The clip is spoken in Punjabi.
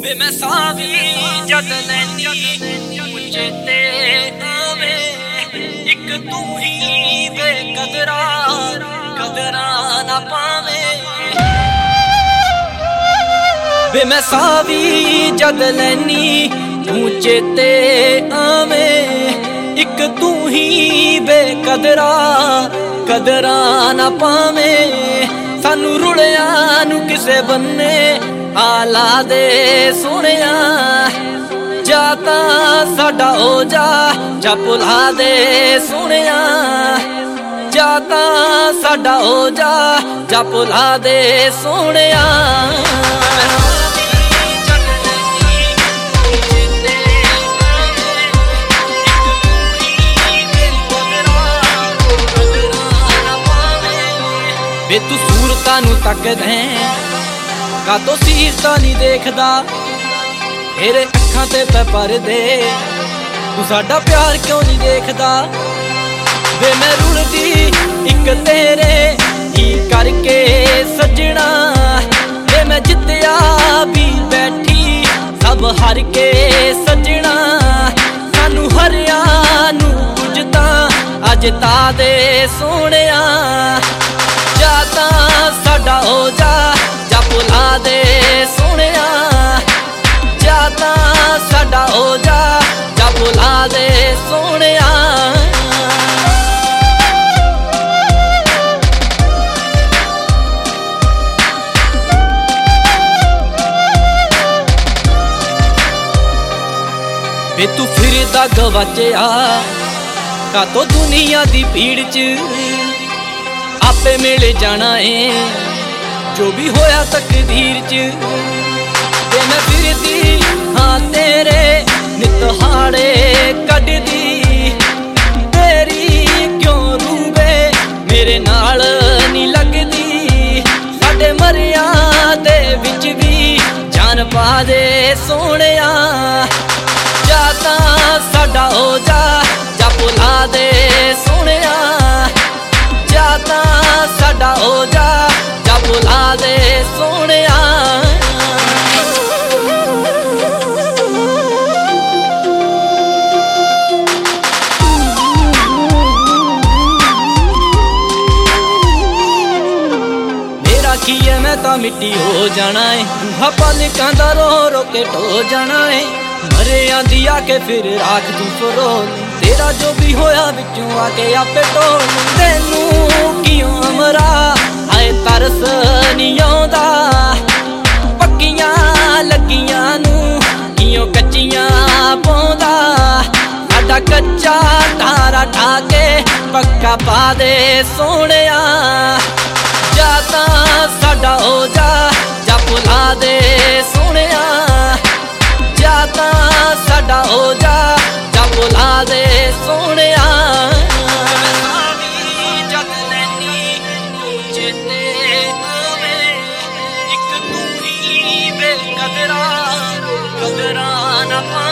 ਵੇ ਮੈਂ ਸਾਹ ਵੀ ਜਦ ਲੈਂਦੀ ਉੱਚੇ ਤੇ ਆਵੇਂ ਇੱਕ ਤੂੰ ਹੀ ਵੇ ਕਦਰਾਂ ਨਾ ਪਾਵੇਂ। ਵੇ ਮੈਂ ਸਾਹ ਵੀ ਜਦ ਲੈਨੀ ਉੱਚੇ ਤੇ ਆਵੇਂ ਇੱਕ ਤੂੰ ਹੀ ਵੇ ਕਦਰਾਂ ਨਾ ਪਾਵੇਂ। ਸਾਨੂੰ ਰੁਲਿਆਂ ਨੂੰ ਕਿਸੇ ਬੰਨੇ ਆ ਲਾ ਦੇ ਸੋਹਣਿਆ, ਜਾਂ ਤਾਂ ਸਾਡਾ ਹੋ ਜਾ ਭੁਲਾ ਦੇ ਸੋਹਣਿਆ, ਜਾਂ ਤਾਂ ਸਾਡਾ ਹੋ ਜਾ ਭੁਲਾ ਦੇ ਸੋਹਣਿਆ। ਵੇ ਤੂੰ ਸੂਰਤਾਂ ਨੂੰ ਤੱਕਦੇ ਕਾਤੋਂ ਸੀਰਤਾਂ ਨਹੀਂ ਦੇਖਦਾ, ਤੇਰੇ ਅੱਖਾਂ ਤੇ ਪੈ ਪਰਦੇ ਤੂੰ ਸਾਡਾ ਪਿਆਰ ਕਿਉਂ ਨਹੀਂ ਦੇਖਦਾ। ਵੇ ਮੈਂ ਰੁਲਦੀ ਇੱਕ ਤੇਰੇ ਹੀ ਕਰਕੇ ਸੱਜਣਾ, ਵੇ ਮੈਂ ਜਿੱਤਿਆ ਵੀ ਬੈਠੀ ਸਭ ਹਾਰ ਕੇ ਸੱਜਣਾ। ਸਾਨੂੰ ਹਰਿਆਂ ਨੂੰ ਕੁਝ ਤਾਂ ਅੱਜ ਤਾਂ ਦੇ ਸੋਹਣਿਆ, ਜਾਂ ਤਾਂ ਸਾਡਾ ਹੋ ਜਾ ਭੁਲਾ ਦੇ ਸੋਹਣਿਆ, ਜਾਂ ਤਾਂ ਸਾਡਾ ਹੋ ਜਾ ਭੁਲਾ ਦੇ ਸੋਹਣਿਆ। ਵੇ ਤੂੰ ਫਿਰਦਾ ਗਵਾਚਿਆ ਕਾਤੋਂ ਦੁਨੀਆ ਦੀ ਭੀੜ ਚ, ਆਪੇ ਮਿਲ ਜਾਣਾ ਏ ਜੋ ਵੀ ਹੋਇਆ ਤਕਦੀਰ ਚ। ਤੇ ਮੈਂ ਫਿਰਦੀ ਹਾਂ ਤੇਰੇ ਨਿਤ ਹਾੜੇ ਕੱਢਦੀ, ਤੇਰੀ ਕਿਉਂ ਰੂਵੇ ਮੇਰੇ ਨਾਲ ਨਹੀਂ ਲੱਗਦੀ। ਸਾਡੇ ਮਰਿਆਂ ਦੇ ਵਿੱਚ ਵੀ ਜਾਨ ਪਾ ਦੇ ਸੋਹਣਿਆ, ਜਾਂ ਤਾਂ ਸਾਡਾ ਹੋ ਜਾ ਭੁਲਾ ਦੇ ਸੋਹਣਿਆ, ਜਾਂ ਤਾਂ ਸਾਡਾ ਹੋ ਜਾ ਭੁਲਾ ਦੇ ਸੋਹਣਿਆ। ਮੇਰਾ ਕੀ ਐ ਮੈਂ ਤਾਂ ਮਿੱਟੀ ਹੋ ਜਾਣਾ ਏ, ਰੂਹਾਂ ਪਲਕਾਂ ਦਾ ਰੋ ਕੇ ਢੋ ਜਾਣਾ ਏ। ਮਰਿਆਂ ਦੀ ਆ ਕੇ ਫਿਰ ਰਾਖ ਤੂੰ ਫਰੋਲ, ਤੇਰਾ ਜੋ ਵੀ ਹੋਇਆ ਵਿੱਚੋਂ ਆ ਕੇ ਆਪੇ ਢੋਲ। ਤੈਨੂੰ ਕਿਉਂ ਅਮਰਾ ਹਾਏ ਤਰਸ ਨੀ ਆਉਂਦਾ, ਪੱਕੀਆਂ ਲੱਗੀਆਂ ਨੂੰ ਕਿਉਂ ਕੱਚੀਆਂ ਪਾਉਂਦਾ। ਸਾਡਾ ਕੱਚਾ ਤਾਰਾ ਠਾ ਕੇ ਪੱਕਾ ਪਾ ਦੇ ਸੋਹਣਿਆ, ਜਾਂ ਤਾਂ ਸਾਡਾ ਹੋ ਜਾ ਭੁਲਾ ਦੇ ਸੋਹਣਿਆ, ਜਾਂ ਤਾਂ ਸਾਡਾ ਹੋ ਜਾ ਭੁਲਾ ਦੇ ਸੋਹਣਿਆ। ਕਦਰਾਂ ਨਾ